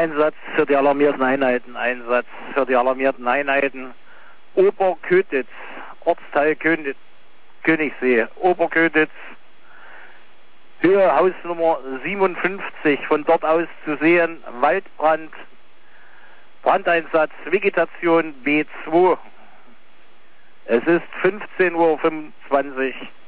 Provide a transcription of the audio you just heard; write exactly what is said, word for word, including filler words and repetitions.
Einsatz für die alarmierten Einheiten, Einsatz für die alarmierten Einheiten. Oberkötitz, Ortsteil König, Königssee, Oberkötitz, Höhe Hausnummer siebenundfünfzig, von dort aus zu sehen, Waldbrand, Brandeinsatz, Vegetation B zwei. Es ist fünfzehn Uhr fünfundzwanzig.